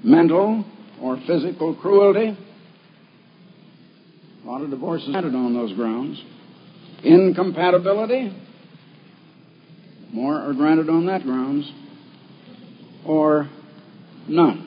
mental or physical cruelty. A lot of divorces are granted on those grounds. Incompatibility, more are granted on that grounds, or none.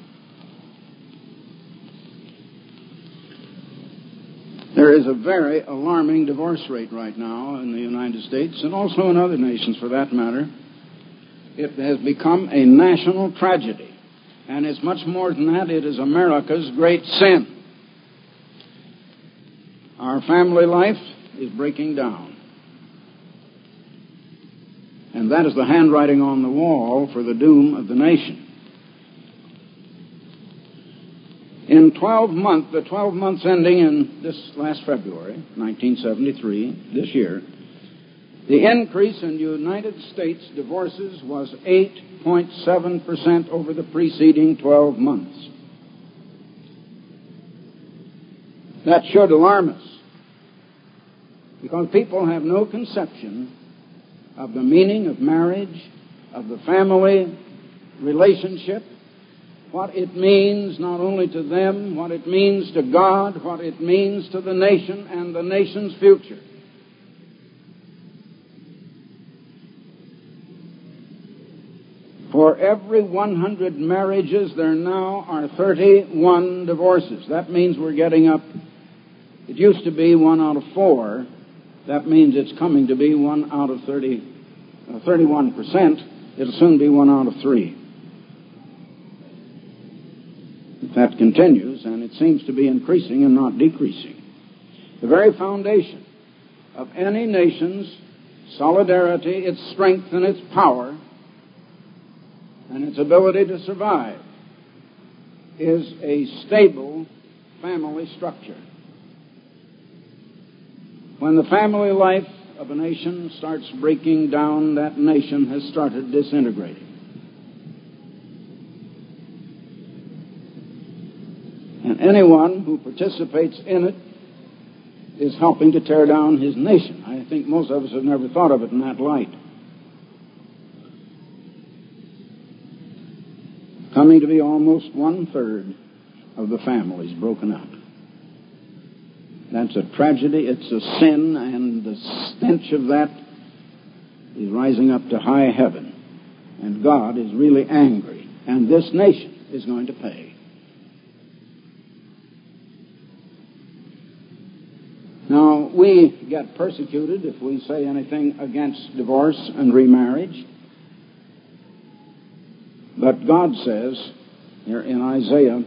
There is a very alarming divorce rate right now in the United States, and also in other nations for that matter. It has become a national tragedy, and it's much more than that. It is America's great sin. Our family life is breaking down. And that is the handwriting on the wall for the doom of the nation. In the 12 months ending in this last February, 1973, this year, the increase in United States divorces was 8.7% over the preceding 12 months. That should alarm us, because people have no conception of the meaning of marriage, of the family relationship, what it means not only to them, what it means to God, what it means to the nation and the nation's future. For every 100 marriages, there now are 31 divorces. That means we're getting up. It used to be 1 out of 4. That means it's coming to be 1 out of 31%. It'll soon be 1 out of 3. If that continues, and it seems to be increasing and not decreasing. The very foundation of any nation's solidarity, its strength and its power, and its ability to survive, is a stable family structure. When the family life of a nation starts breaking down, that nation has started disintegrating. And anyone who participates in it is helping to tear down his nation. I think most of us have never thought of it in that light. Coming to be almost 1/3 of the families broken up. That's a tragedy, it's a sin, and the stench of that is rising up to high heaven. And God is really angry, and this nation is going to pay. Now, we get persecuted if we say anything against divorce and remarriage. But God says, here in Isaiah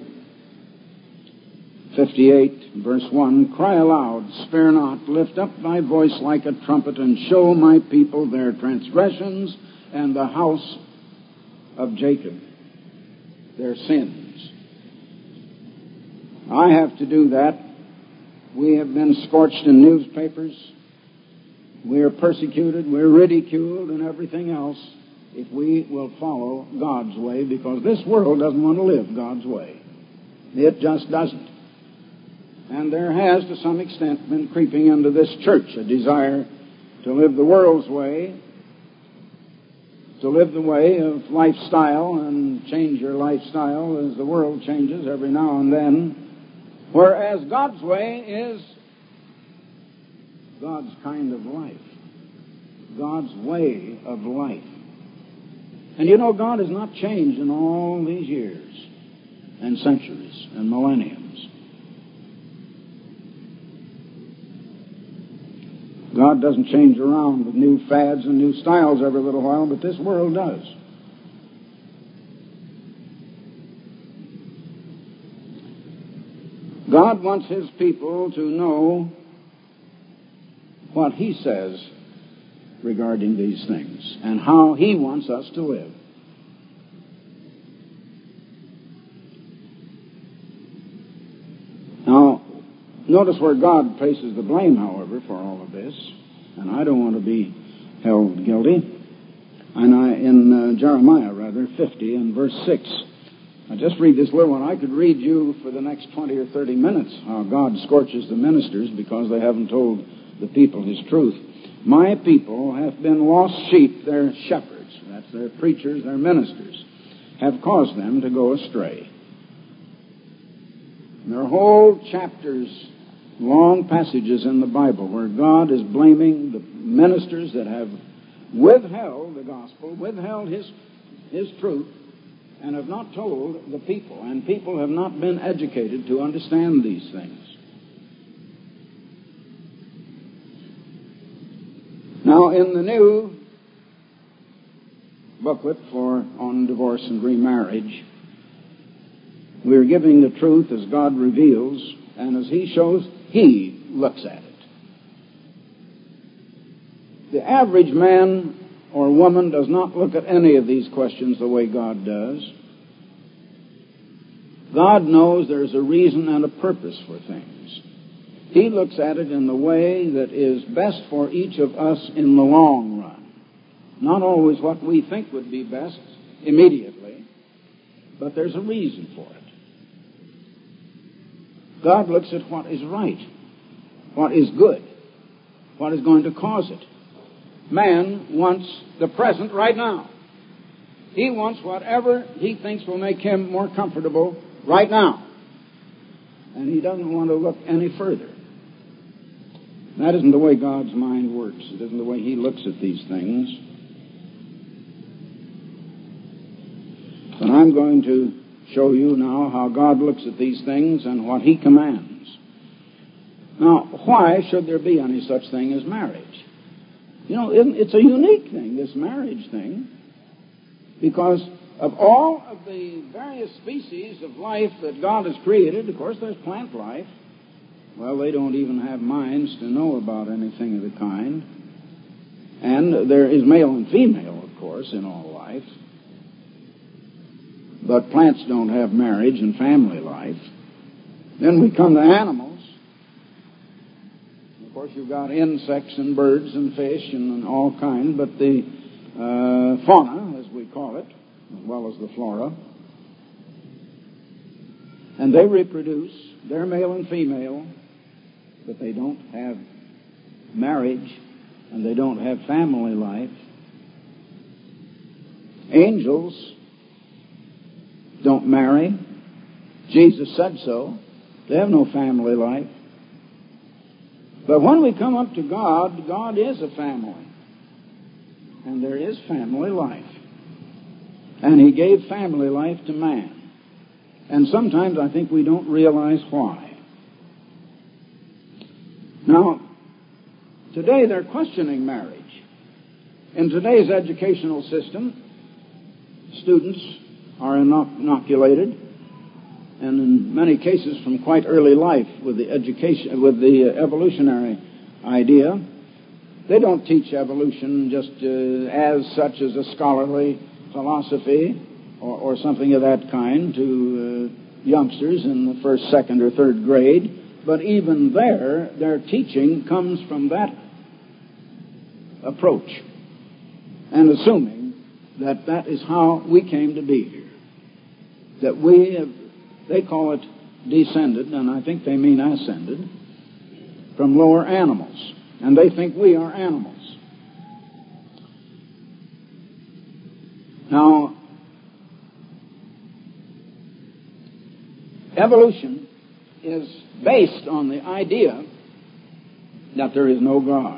58, verse 1, "Cry aloud, spare not, lift up thy voice like a trumpet, and show my people their transgressions, and the house of Jacob their sins." I have to do that. We have been scorched in newspapers. We are persecuted, we're ridiculed, and everything else, if we will follow God's way, because this world doesn't want to live God's way. It just doesn't. And there has, to some extent, been creeping into this church a desire to live the world's way, to live the way of lifestyle and change your lifestyle as the world changes every now and then, whereas God's way is God's kind of life, God's way of life. And you know, God has not changed in all these years and centuries and millenniums. God doesn't change around with new fads and new styles every little while, but this world does. God wants His people to know what He says regarding these things and how He wants us to live. Now, notice where God places the blame, however, for all of this, and I don't want to be held guilty. And in Jeremiah, 50 and verse 6, I just read this little one. I could read you for the next 20 or 30 minutes how God scorches the ministers because they haven't told the people His truth. My people have been lost sheep, their shepherds, that's their preachers, their ministers, have caused them to go astray. There are whole chapters, long passages in the Bible where God is blaming the ministers that have withheld the gospel, withheld His truth, and have not told the people. And people have not been educated to understand these things. Now, in the new booklet on divorce and remarriage, we're giving the truth as God reveals, and as He shows, He looks at it. The average man or woman does not look at any of these questions the way God does. God knows there's a reason and a purpose for things. He looks at it in the way that is best for each of us in the long run. Not always what we think would be best immediately, but there's a reason for it. God looks at what is right, what is good, what is going to cause it. Man wants the present right now. He wants whatever he thinks will make him more comfortable right now. And he doesn't want to look any further. That isn't the way God's mind works. It isn't the way He looks at these things. But I'm going to show you now how God looks at these things and what He commands. Now, why should there be any such thing as marriage? You know, it's a unique thing, this marriage thing, because of all of the various species of life that God has created, of course, there's plant life. Well, they don't even have minds to know about anything of the kind. And there is male and female, of course, in all life. But plants don't have marriage and family life. Then we come to animals. Of course, you've got insects and birds and fish and all kinds, but the fauna, as we call it, as well as the flora, and they reproduce. They're male and female, but they don't have marriage and they don't have family life. Angels don't marry. Jesus said so. They have no family life. But when we come up to God, God is a family. And there is family life. And He gave family life to man. And sometimes I think we don't realize why. Now, today they're questioning marriage. In today's educational system, students are inoculated, and in many cases from quite early life with the evolutionary idea. They don't teach evolution just as such as a scholarly philosophy or something of that kind to youngsters in the first, second, or third grade. But even there, their teaching comes from that approach, and assuming that that is how we came to be here. That we have, they call it descended, and I think they mean ascended, from lower animals. And they think we are animals. Now, evolution is based on the idea that there is no God.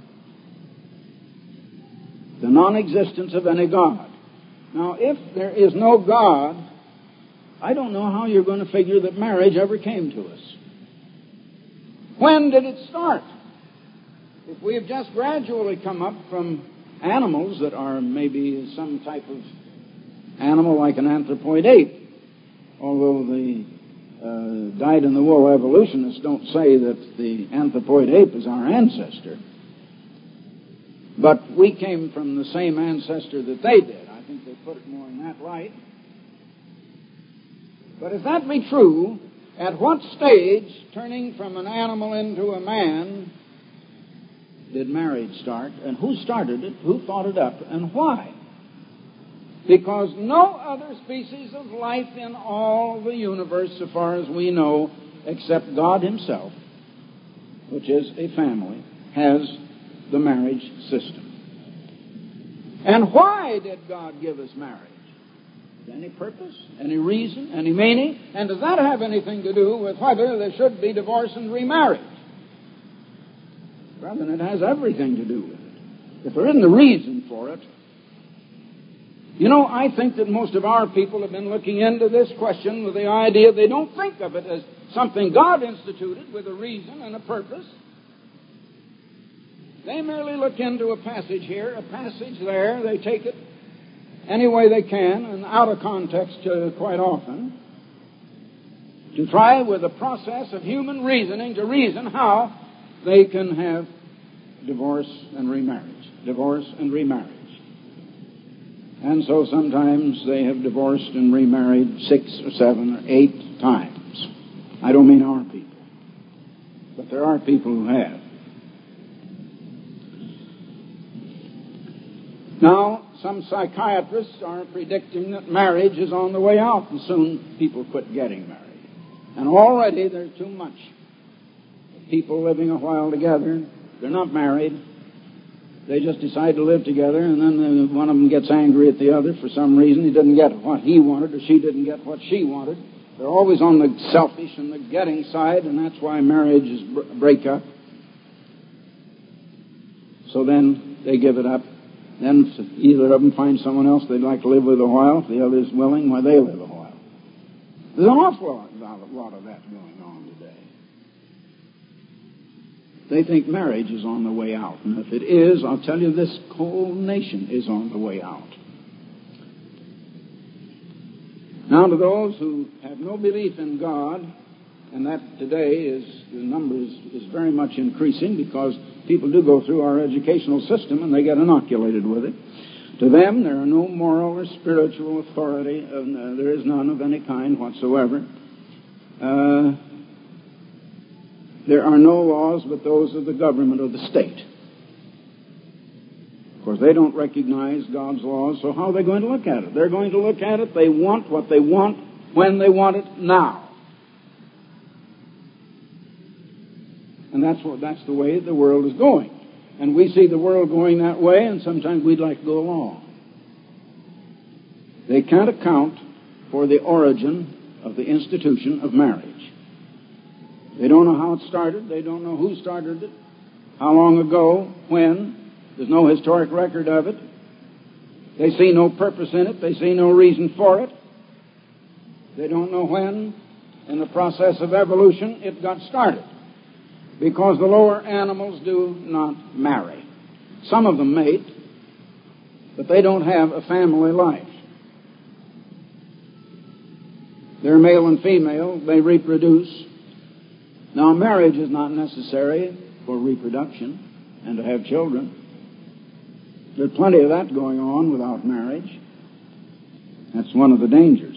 The non-existence of any God. Now, if there is no God, I don't know how you're going to figure that marriage ever came to us. When did it start? If we have just gradually come up from animals that are maybe some type of animal like an anthropoid ape, although the dyed-in-the-wool evolutionists don't say that the anthropoid ape is our ancestor. But we came from the same ancestor that they did. I think they put it more in that light. But if that be true, at what stage, turning from an animal into a man, did marriage start? And who started it? Who thought it up? And why? Because no other species of life in all the universe, so far as we know, except God Himself, which is a family, has the marriage system. And why did God give us marriage? Any purpose, any reason, any meaning? And does that have anything to do with whether there should be divorce and remarriage? Brethren, it has everything to do with it. If there isn't a reason for it, I think that most of our people have been looking into this question with the idea they don't think of it as something God instituted with a reason and a purpose. They merely look into a passage here, a passage there. They take it any way they can and out of context quite often to try with a process of human reasoning to reason how they can have divorce and remarriage. Divorce and remarriage. And so sometimes they have divorced and remarried 6 or 7 or 8 times. I don't mean our people, but there are people who have. Now, some psychiatrists are predicting that marriage is on the way out, and soon people quit getting married. And already there's too much people living a while together. They're not married. They just decide to live together, and then one of them gets angry at the other for some reason. He didn't get what he wanted, or she didn't get what she wanted. They're always on the selfish and the getting side, and that's why marriages break up. So then they give it up. Then either of them finds someone else they'd like to live with a while. If the other is willing, why, they live a while. There's an awful lot of that going on today. They think marriage is on the way out. And if it is, I'll tell you, this whole nation is on the way out. Now, to those who have no belief in God, and that today the number is very much increasing because people do go through our educational system and they get inoculated with it. To them, there are no moral or spiritual authority. There is none of any kind whatsoever. There are no laws but those of the government of the state. Of course, they don't recognize God's laws, so how are they going to look at it? They're going to look at it, they want what they want when they want it now. And that's the way the world is going. And we see the world going that way, and sometimes we'd like to go along. They can't account for the origin of the institution of marriage. They don't know how it started. They don't know who started it, how long ago, when. There's no historic record of it. They see no purpose in it. They see no reason for it. They don't know when, in the process of evolution, it got started. Because the lower animals do not marry. Some of them mate, but they don't have a family life. They're male and female. They reproduce. Now, marriage is not necessary for reproduction and to have children. There's plenty of that going on without marriage. That's one of the dangers.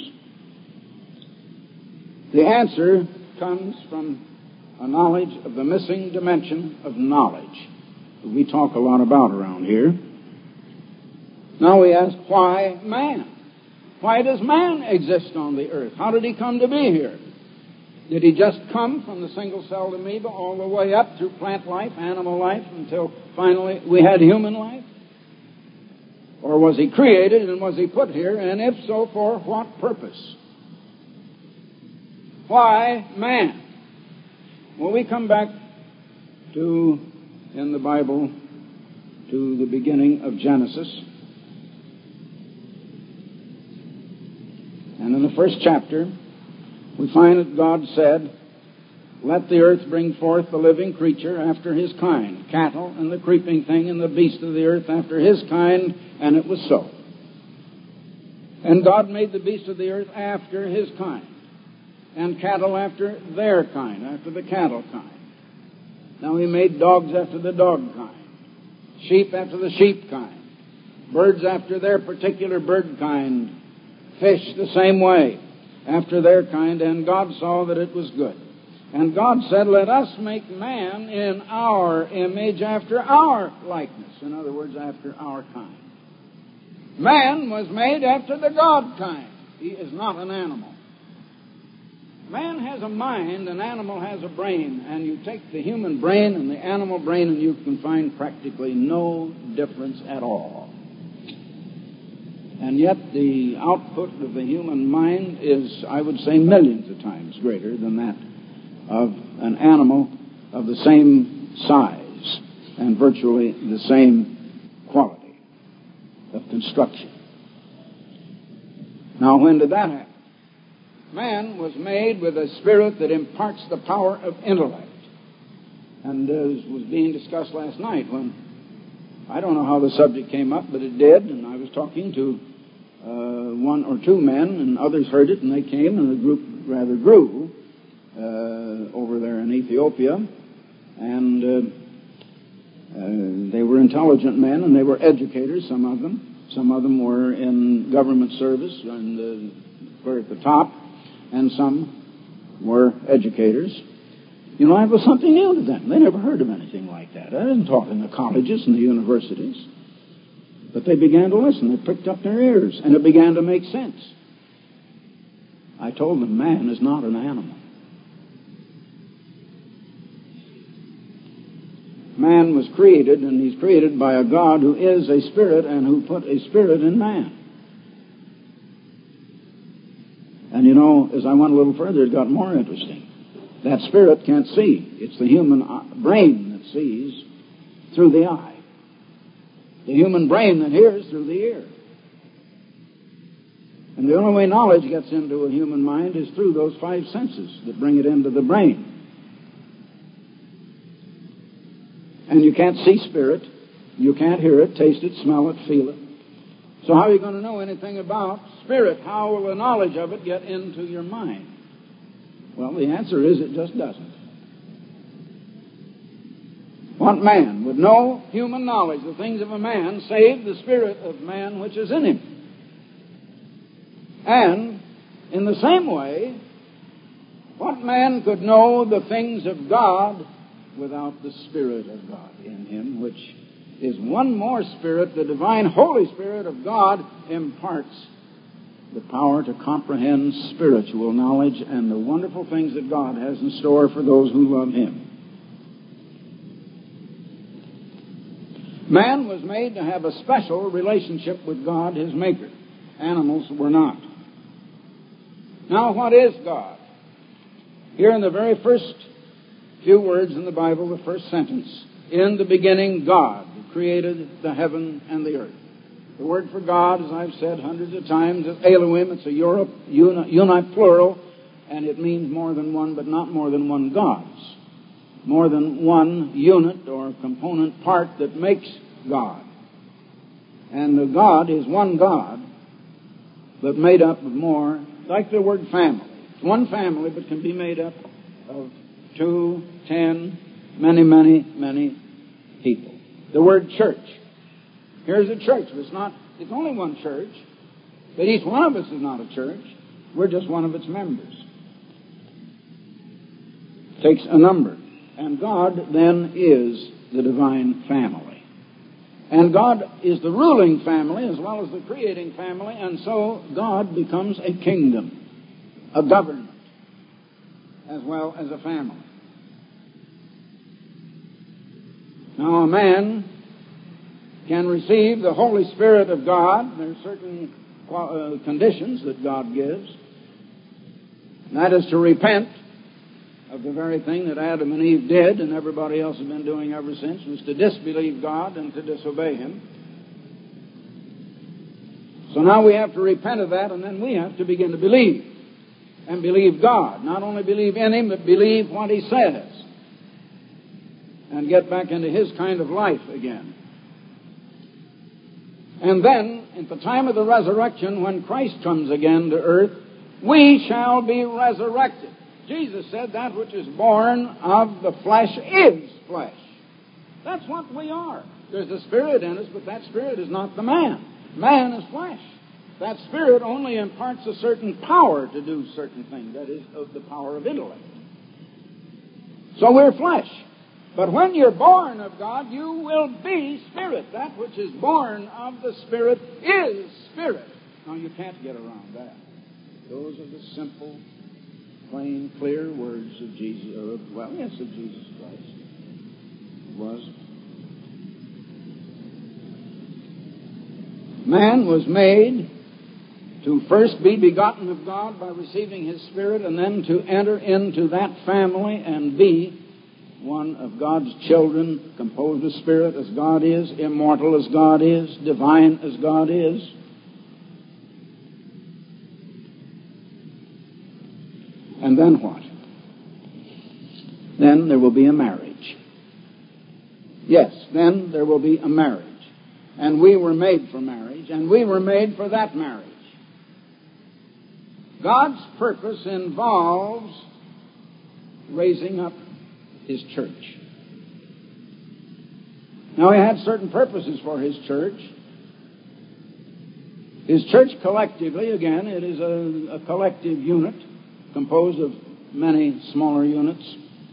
The answer comes from a knowledge of the missing dimension of knowledge that we talk a lot about around here. Now we ask, why man? Why does man exist on the earth? How did he come to be here? Did he just come from the single-celled amoeba all the way up through plant life, animal life, until finally we had human life? Or was he created and was he put here? And if so, for what purpose? Why man? Well, we come back in the Bible, to the beginning of Genesis. And in the first chapter, we find that God said, "Let the earth bring forth the living creature after his kind, cattle and the creeping thing and the beast of the earth after his kind," and it was so. And God made the beast of the earth after his kind, and cattle after their kind, after the cattle kind. Now he made dogs after the dog kind, sheep after the sheep kind, birds after their particular bird kind, fish the same way, after their kind, and God saw that it was good. And God said, "Let us make man in our image, after our likeness." In other words, after our kind. Man was made after the God kind. He is not an animal. Man has a mind, an animal has a brain, and you take the human brain and the animal brain and you can find practically no difference at all. And yet the output of the human mind is, I would say, millions of times greater than that of an animal of the same size and virtually the same quality of construction. Now, when did that happen? Man was made with a spirit that imparts the power of intellect. And as was being discussed last night, when I don't know how the subject came up, but it did, and I was talking to one or two men, and others heard it, and they came, and the group rather grew over there in Ethiopia. And they were intelligent men, and they were educators, some of them. Some of them were in government service, and were at the top, and some were educators. You know, it was something new to them. They never heard of anything like that. I didn't talk in the colleges and the universities. But they began to listen. They pricked up their ears, and it began to make sense. I told them, man is not an animal. Man was created, and he's created by a God who is a spirit and who put a spirit in man. And you know, as I went a little further, it got more interesting. That spirit can't see. It's the human brain that sees through the eye. The human brain that hears through the ear. And the only way knowledge gets into a human mind is through those five senses that bring it into the brain. And you can't see spirit. You can't hear it, taste it, smell it, feel it. So how are you going to know anything about spirit? How will the knowledge of it get into your mind? Well, the answer is it just doesn't. What man would know human knowledge, the things of a man, save the spirit of man which is in him? And in the same way, what man could know the things of God without the Spirit of God in him, which is one more Spirit, the divine Holy Spirit of God imparts the power to comprehend spiritual knowledge and the wonderful things that God has in store for those who love Him. Man was made to have a special relationship with God, his Maker. Animals were not. Now, what is God? Here in the very first few words in the Bible, the first sentence, in the beginning God created the heaven and the earth. The word for God, as I've said hundreds of times, is Elohim. It's a uniplural, and it means more than one, but not more than one gods. More than one unit or component part that makes God. And the God is one God, but made up of more, like the word family. It's one family, but can be made up of 2, 10, many people. The word church. Here's a church. It's only one church, but each one of us is not a church. We're just one of its members. It takes a number. And God then is the divine family. And God is the ruling family as well as the creating family, and so God becomes a kingdom, a government, as well as a family. Now, a man can receive the Holy Spirit of God. There are certain conditions that God gives. And that is to repent of the very thing that Adam and Eve did and everybody else has been doing ever since, was to disbelieve God and to disobey Him. So now we have to repent of that, and then we have to begin to believe. And believe God. Not only believe in Him, but believe what He says. And get back into His kind of life again. And then, at the time of the resurrection, when Christ comes again to earth, we shall be resurrected. Jesus said that which is born of the flesh is flesh. That's what we are. There's a spirit in us, but that spirit is not the man. Man is flesh. That spirit only imparts a certain power to do certain things. That is, of the power of intellect. So we're flesh. But when you're born of God, you will be spirit. That which is born of the Spirit is spirit. Now, you can't get around that. Those are the simple, plain, clear words of Jesus, of Jesus Christ. It was. Man was made to first be begotten of God by receiving His Spirit, and then to enter into that family and be one of God's children, composed of Spirit as God is, immortal as God is, divine as God is. And then what? Then there will be a marriage. Yes, then there will be a marriage. And we were made for marriage, and we were made for that marriage. God's purpose involves raising up His church. Now, He had certain purposes for His church. His church collectively, again, it is a collective unit composed of many smaller units.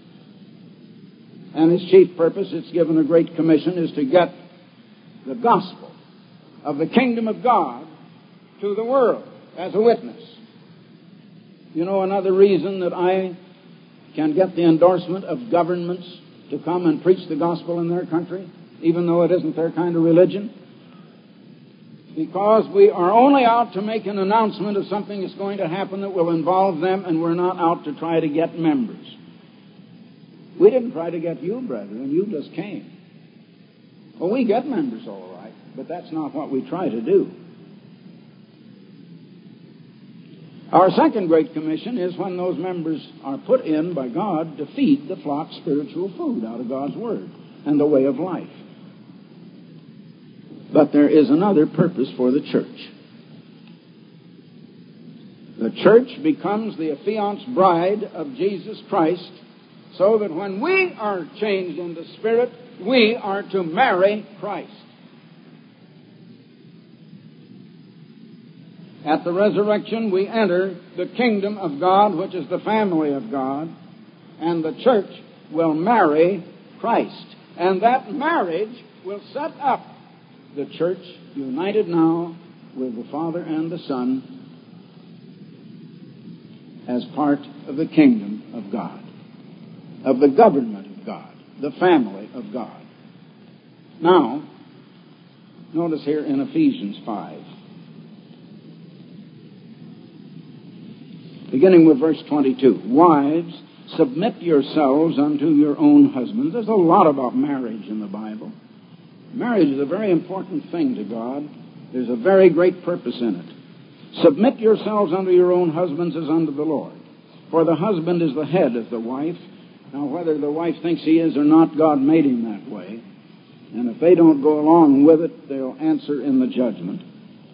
And His chief purpose, it's given a great commission, is to get the gospel of the kingdom of God to the world as a witness. You know, another reason that I can get the endorsement of governments to come and preach the gospel in their country, even though it isn't their kind of religion, because we are only out to make an announcement of something that's going to happen that will involve them, and we're not out to try to get members. We didn't try to get you, brethren. You just came. Well, we get members all right, but that's not what we try to do. Our second great commission is when those members are put in by God to feed the flock spiritual food out of God's Word and the way of life. But there is another purpose for the church. The church becomes the affianced bride of Jesus Christ, so that when we are changed into spirit, we are to marry Christ. At the resurrection, we enter the kingdom of God, which is the family of God, and the church will marry Christ. And that marriage will set up the church united now with the Father and the Son as part of the kingdom of God, of the government of God, the family of God. Now, notice here in Ephesians 5, beginning with verse 22, wives, submit yourselves unto your own husbands. There's a lot about marriage in the Bible. Marriage is a very important thing to God. There's a very great purpose in it. Submit yourselves unto your own husbands as unto the Lord. For the husband is the head of the wife. Now, whether the wife thinks he is or not, God made him that way. And if they don't go along with it, they'll answer in the judgment.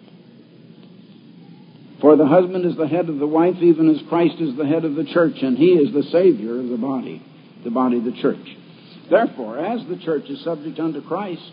For the husband is the head of the wife, even as Christ is the head of the church, and He is the Savior of the body of the church. Therefore, as the church is subject unto Christ,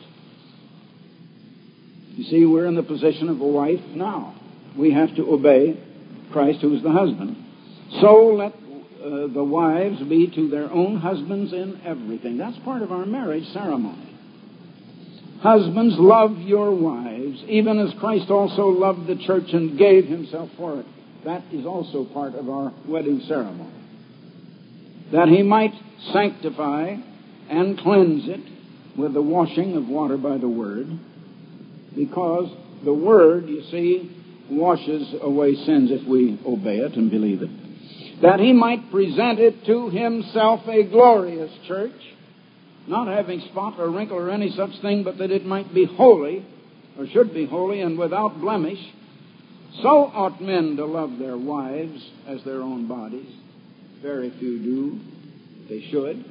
you see, we're in the position of a wife now. We have to obey Christ, who is the husband. So let the wives be to their own husbands in everything. That's part of our marriage ceremony. Husbands, love your wives, even as Christ also loved the church and gave Himself for it. That is also part of our wedding ceremony. That He might sanctify and cleanse it with the washing of water by the Word, because the Word, you see, washes away sins if we obey it and believe it. That He might present it to Himself a glorious church, not having spot or wrinkle or any such thing, but that it might be holy, or should be holy, and without blemish. So ought men to love their wives as their own bodies. Very few do. They should.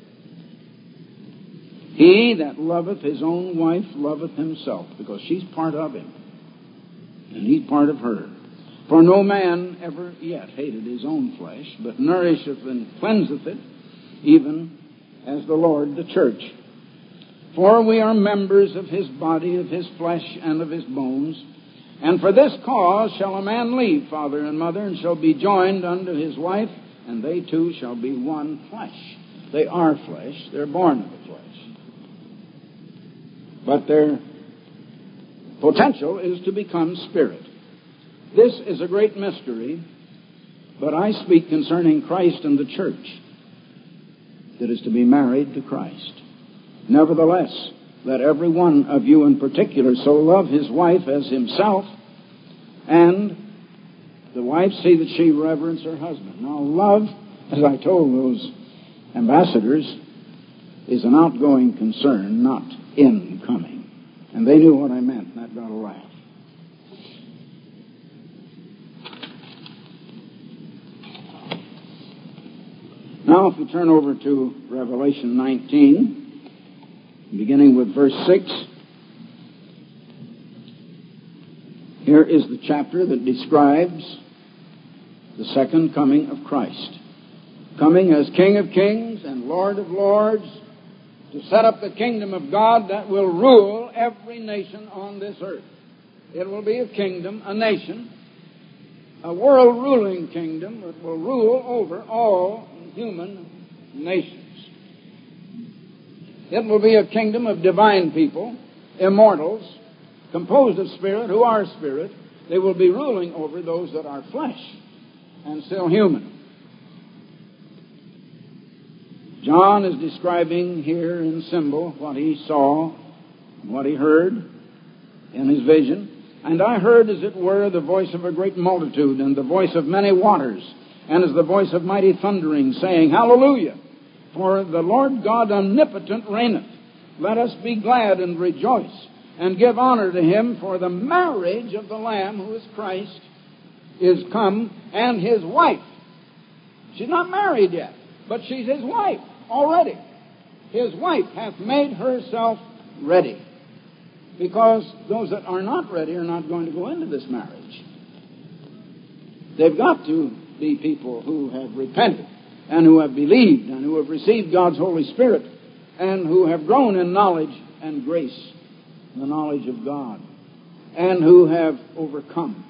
He that loveth his own wife loveth himself, because she's part of him, and he's part of her. For no man ever yet hated his own flesh, but nourisheth and cleanseth it, even as the Lord the church. For we are members of His body, of His flesh, and of His bones. And for this cause shall a man leave father and mother, and shall be joined unto his wife, and they two shall be one flesh. They are flesh. They're born of the flesh. But their potential is to become spirit. This is a great mystery, but I speak concerning Christ and the church that is to be married to Christ. Nevertheless, let every one of you in particular so love his wife as himself, and The wife see that she reverence her husband. Now, love, as I told those ambassadors, is an outgoing concern, not incoming. And they knew what I meant, and that got a laugh. Now, if we turn over to Revelation 19, beginning with verse 6, here is the chapter that describes the second coming of Christ. Coming as King of Kings and Lord of Lords to set up the kingdom of God that will rule every nation on this earth. It will be a kingdom, a nation, a world-ruling kingdom that will rule over all human nations. It will be a kingdom of divine people, immortals, composed of spirit, who are spirit. They will be ruling over those that are flesh and still human. John is describing here in symbol what he saw, what he heard in his vision. And I heard, as it were, the voice of a great multitude, and the voice of many waters, and as the voice of mighty thundering, saying, Hallelujah! For the Lord God omnipotent reigneth. Let us be glad and rejoice, and give honor to him, for the marriage of the Lamb, who is Christ, is come, and his wife. She's not married yet, but she's his wife already. His wife hath made herself ready. Because those that are not ready are not going to go into this marriage. They've got to be people who have repented, and who have believed, and who have received God's Holy Spirit, and who have grown in knowledge and grace, the knowledge of God, and who have overcome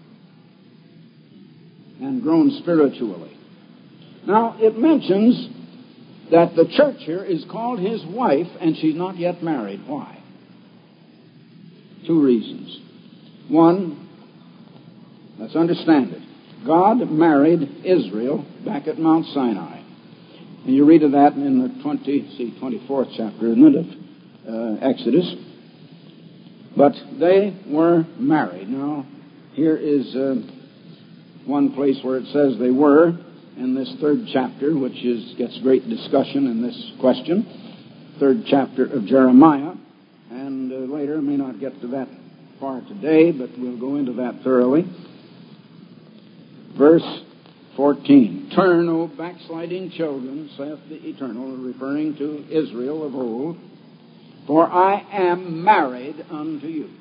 and grown spiritually. Now, it mentions that the church here is called his wife, and she's not yet married. Why? Two reasons. One, let's understand it. God married Israel back at Mount Sinai. And you read of that in the 24th chapter, isn't it, of Exodus. But they were married. Now, here is one place where it says they were, in this third chapter, which gets great discussion in this question. Third chapter of Jeremiah. And later, I may not get to that far today, but we'll go into that thoroughly. Verse 14. Turn, O backsliding children, saith the Eternal, referring to Israel of old, for I am married unto you.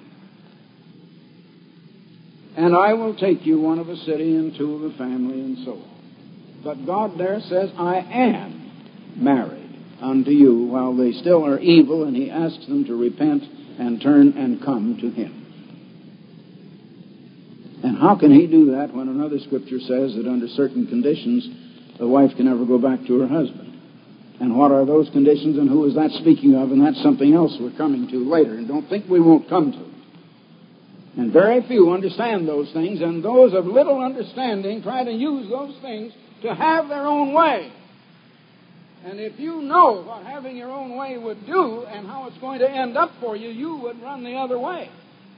And I will take you, one of a city, and two of a family, and so on. But God there says, I am married unto you, while they still are evil, and he asks them to repent and turn and come to him. And how can he do that when another scripture says that under certain conditions the wife can never go back to her husband? And what are those conditions, and who is that speaking of? And that's something else we're coming to later, and don't think we won't come to it. And very few understand those things, and those of little understanding try to use those things to have their own way. And if you know what having your own way would do and how it's going to end up for you, you would run the other way.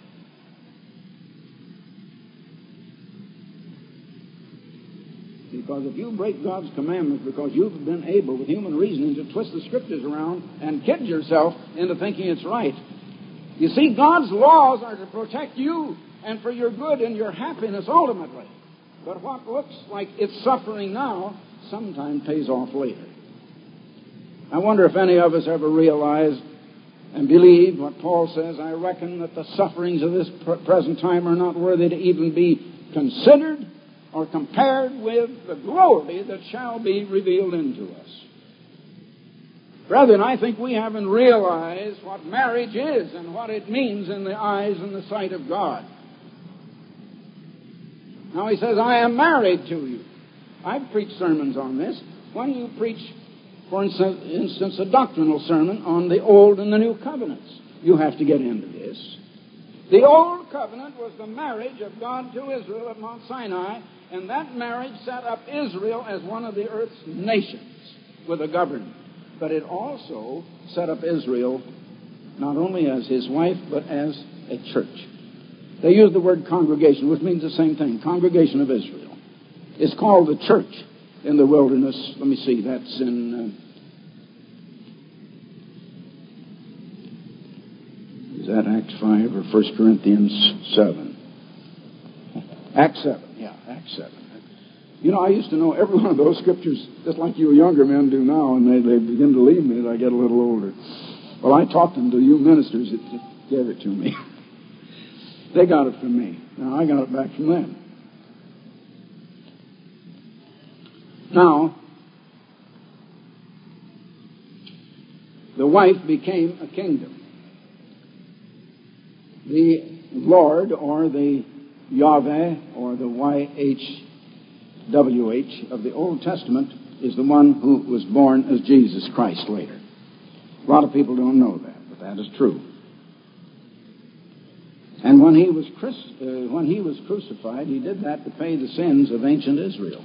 Because if you break God's commandments because you've been able with human reasoning to twist the scriptures around and kid yourself into thinking it's right. You see, God's laws are to protect you and for your good and your happiness ultimately. But what looks like it's suffering now sometime pays off later. I wonder if any of us ever realized and believed what Paul says, I reckon that the sufferings of this present time are not worthy to even be considered or compared with the glory that shall be revealed into us. Brethren, I think we haven't realized what marriage is and what it means in the eyes and the sight of God. Now he says, I am married to you. I've preached sermons on this. When you preach, for instance, a doctrinal sermon on the Old and the New Covenants, you have to get into this. The Old Covenant was the marriage of God to Israel at Mount Sinai, and that marriage set up Israel as one of the earth's nations with a government. But it also set up Israel not only as his wife, but as a church. They use the word congregation, which means the same thing, congregation of Israel. It's called the church in the wilderness. Let me see, that's in... is that Acts 5 or 1 Corinthians 7? Acts 7, yeah, Acts 7. You know, I used to know every one of those scriptures just like you younger men do now, and they begin to leave me as I get a little older. Well, I taught them to you ministers that gave it to me. They got it from me. Now, I got it back from them. Now, the wife became a kingdom. The Lord, or the Yahweh, or the YHWH of the Old Testament is the one who was born as Jesus Christ later. A lot of people don't know that, but that is true. And when he was crucified, he did that to pay the sins of ancient Israel.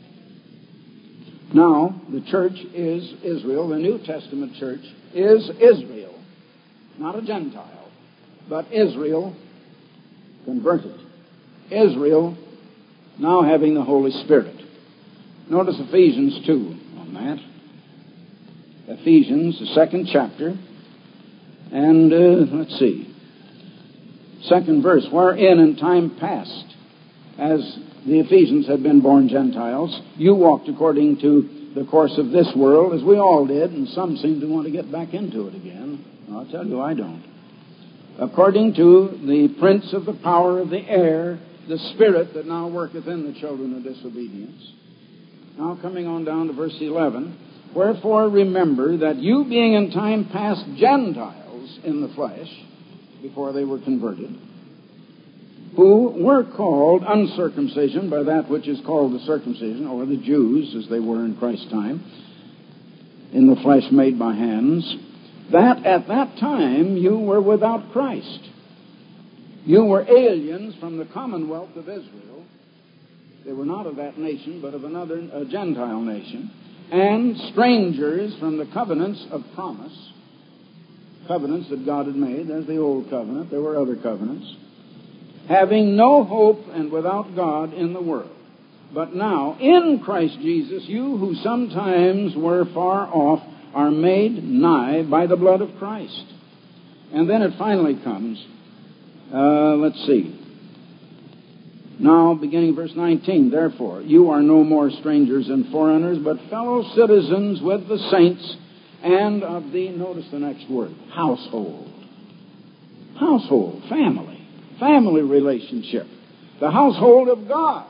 Now, the church is Israel. The New Testament church is Israel. Not a Gentile, but Israel converted. Israel now having the Holy Spirit. Notice Ephesians 2 on that. Ephesians, the 2nd chapter. And, let's see. 2nd verse. Wherein in time past, as the Ephesians had been born Gentiles, you walked according to the course of this world, as we all did, and some seem to want to get back into it again. I'll tell you, I don't. According to the prince of the power of the air, the spirit that now worketh in the children of disobedience. Now coming on down to verse 11. Wherefore remember that you being in time past Gentiles in the flesh, before they were converted, who were called uncircumcision by that which is called the circumcision, or the Jews, as they were in Christ's time, in the flesh made by hands, that at that time you were without Christ. You were aliens from the commonwealth of Israel. They were not of that nation, but of a Gentile nation, and strangers from the covenants of promise, covenants that God had made. There's the old covenant. There were other covenants. Having no hope and without God in the world. But now, in Christ Jesus, you who sometimes were far off are made nigh by the blood of Christ. And then it finally comes. Let's see. Now, beginning verse 19. Therefore, you are no more strangers and foreigners, but fellow citizens with the saints and of the, notice the next word, household. Household, family relationship. The household of God.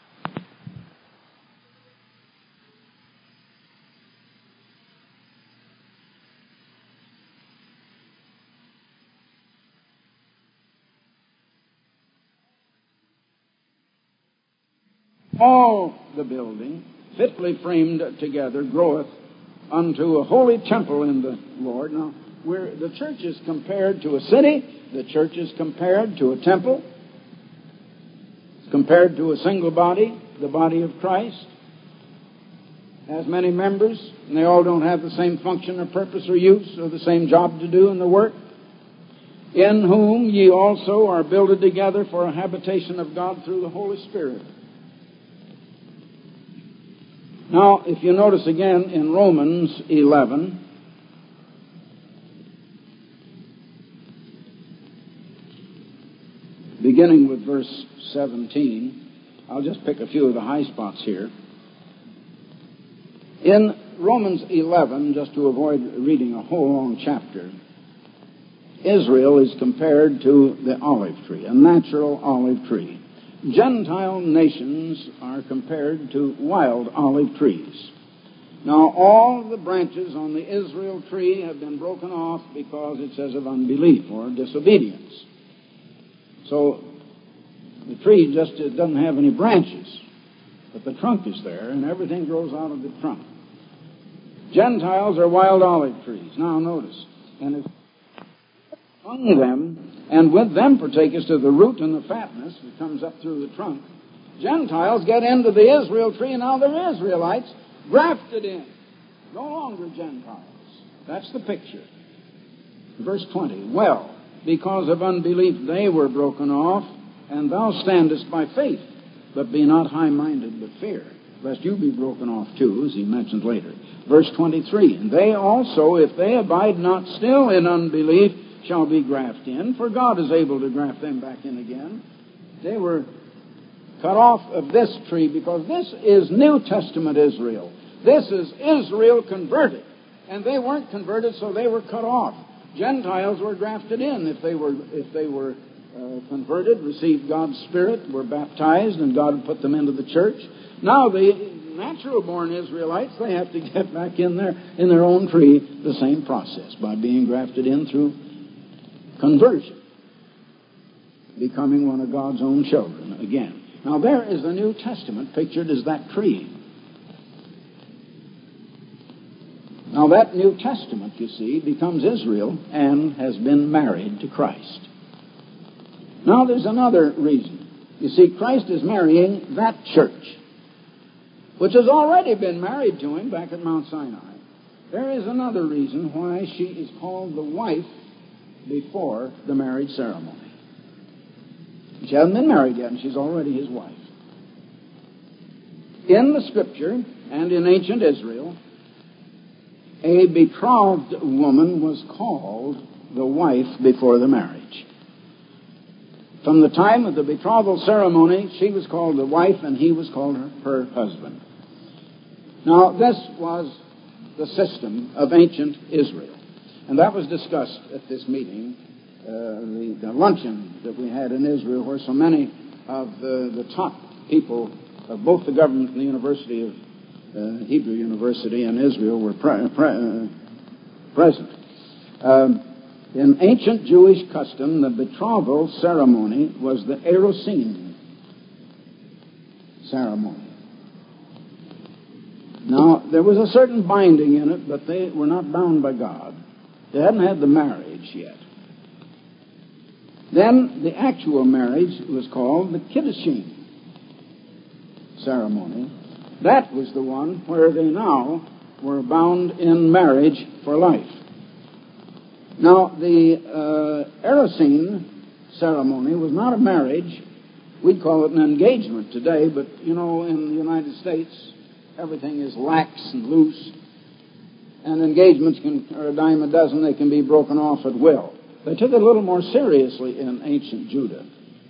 All the building, fitly framed together, groweth unto a holy temple in the Lord. Now, where the church is compared to a city, the church is compared to a temple. It's compared to a single body, the body of Christ. Has many members, and they all don't have the same function or purpose or use or the same job to do in the work. In whom ye also are builded together for a habitation of God through the Holy Spirit. Now, if you notice again in Romans 11, beginning with verse 17, I'll just pick a few of the high spots here. In Romans 11, just to avoid reading a whole long chapter, Israel is compared to the olive tree, a natural olive tree. Gentile nations are compared to wild olive trees. Now, all the branches on the Israel tree have been broken off because it says of unbelief or disobedience. So, the tree just doesn't have any branches, but the trunk is there, and everything grows out of the trunk. Gentiles are wild olive trees. Now, notice, and if among them, and with them partakest of the root and the fatness that comes up through the trunk, Gentiles get into the Israel tree, and now they're Israelites grafted in. No longer Gentiles. That's the picture. Verse 20. Well, because of unbelief they were broken off, And thou standest by faith, but be not high-minded, but fear, lest you be broken off too, as he mentioned later. Verse 23, and they also, if they abide not still in unbelief, shall be grafted in, for God is able to graft them back in again. They were cut off of this tree because this is New Testament Israel. This is Israel converted. And they weren't converted, so they were cut off. Gentiles were grafted in if they were converted, received God's Spirit, were baptized, and God put them into the church. Now the natural-born Israelites, they have to get back in their own tree, the same process, by being grafted in through conversion, becoming one of God's own children again. Now there is the New Testament pictured as that tree. Now that New Testament, you see, becomes Israel and has been married to Christ. Now there's another reason. You see, Christ is marrying that church, which has already been married to him back at Mount Sinai. There is another reason why she is called the wife before the marriage ceremony. She hasn't been married yet, and she's already his wife. In the Scripture and in ancient Israel, a betrothed woman was called the wife before the marriage. From the time of the betrothal ceremony, she was called the wife, and he was called her husband. Now, this was the system of ancient Israel. And that was discussed at this meeting, the luncheon that we had in Israel, where so many of the top people of both the government and the University of Hebrew University in Israel were present. In ancient Jewish custom, the betrothal ceremony was the Erosin ceremony. Now, there was a certain binding in it, but they were not bound by God. They hadn't had the marriage yet. Then the actual marriage was called the Kiddushin ceremony. That was the one where they now were bound in marriage for life. Now, the Erosin ceremony was not a marriage. We'd call it an engagement today, but, you know, in the United States, everything is lax and loose. And engagements are a dime a dozen. They can be broken off at will. They took it a little more seriously in ancient Judah.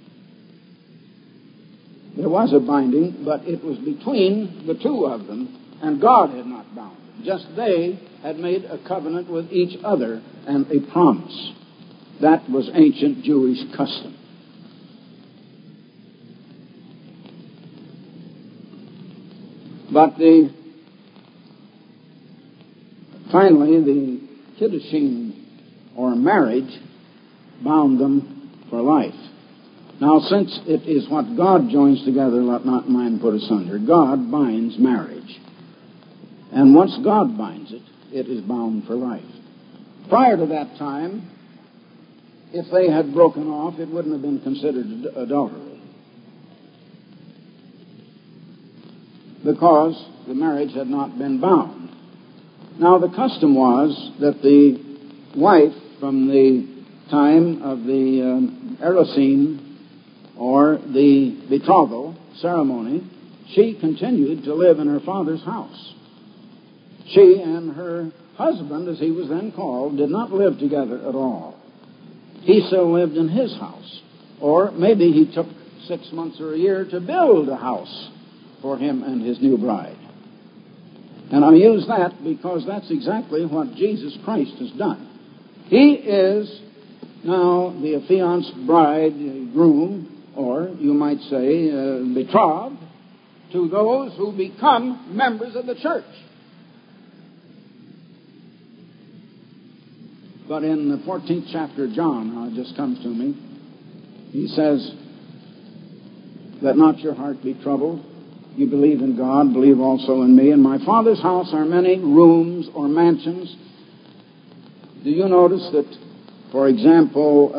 There was a binding, but it was between the two of them, and God had not bound them. Just they had made a covenant with each other and a promise. That was ancient Jewish custom. But finally, the Kiddushin, or marriage, bound them for life. Now, since it is what God joins together, let not man put asunder, God binds marriage. And once God binds it, it is bound for life. Prior to that time, if they had broken off, it wouldn't have been considered adultery, because the marriage had not been bound. Now, the custom was that the wife, from the time of the Erosin, or the betrothal ceremony, she continued to live in her father's house. She and her husband, as he was then called, did not live together at all. He still lived in his house. Or maybe he took 6 months or a year to build a house for him and his new bride. And I use that because that's exactly what Jesus Christ has done. He is now the affianced bridegroom, or you might say betrothed, to those who become members of the church. But in the 14th chapter of John, how it just comes to me, he says, "Let not your heart be troubled. You believe in God, believe also in me. In my Father's house are many rooms or mansions." Do you notice that, for example,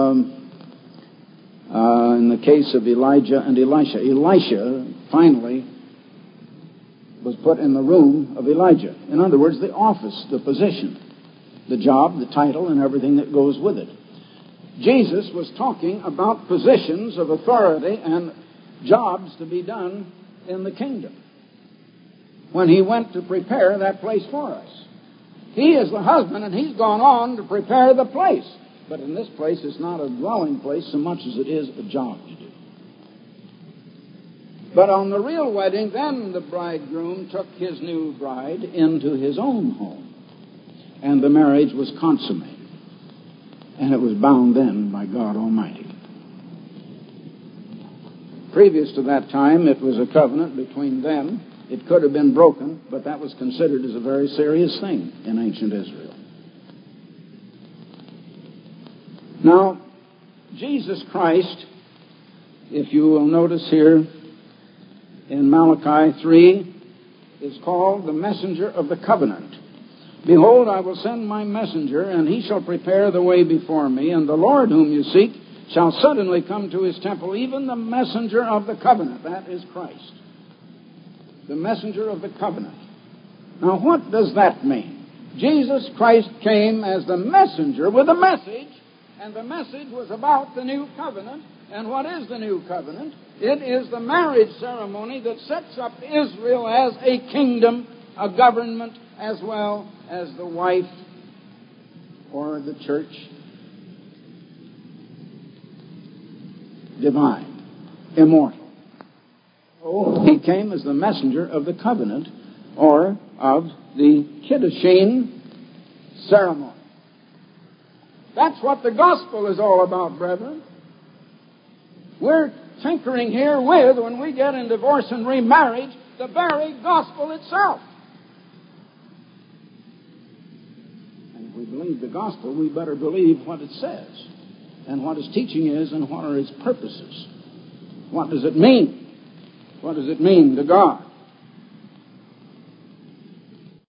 in the case of Elijah and Elisha, Elisha finally was put in the room of Elijah. In other words, the office, the position, the job, the title, and everything that goes with it. Jesus was talking about positions of authority and jobs to be done in the kingdom when he went to prepare that place for us. He is the husband, and he's gone on to prepare the place. But in this place, it's not a dwelling place so much as it is a job to do. But on the real wedding, then the bridegroom took his new bride into his own home, and the marriage was consummated. And it was bound then by God Almighty. Previous to that time, it was a covenant between them. It could have been broken, but that was considered as a very serious thing in ancient Israel. Now, Jesus Christ, if you will notice here in Malachi 3, is called the messenger of the covenant. Behold, I will send my messenger, and he shall prepare the way before me, and the Lord whom you seek shall suddenly come to his temple, even the messenger of the covenant. That is Christ. The messenger of the covenant. Now, what does that mean? Jesus Christ came as the messenger with a message, and the message was about the new covenant. And what is the new covenant? It is the marriage ceremony that sets up Israel as a kingdom, a government, as well as the wife or the church, divine, immortal. Oh, he came as the messenger of the covenant or of the Kiddushin ceremony. That's what the gospel is all about, brethren. We're tinkering here with, when we get in divorce and remarriage, the very gospel itself. And if we believe the gospel, we better believe what it says, and what its teaching is, and what are its purposes. What does it mean? What does it mean to God?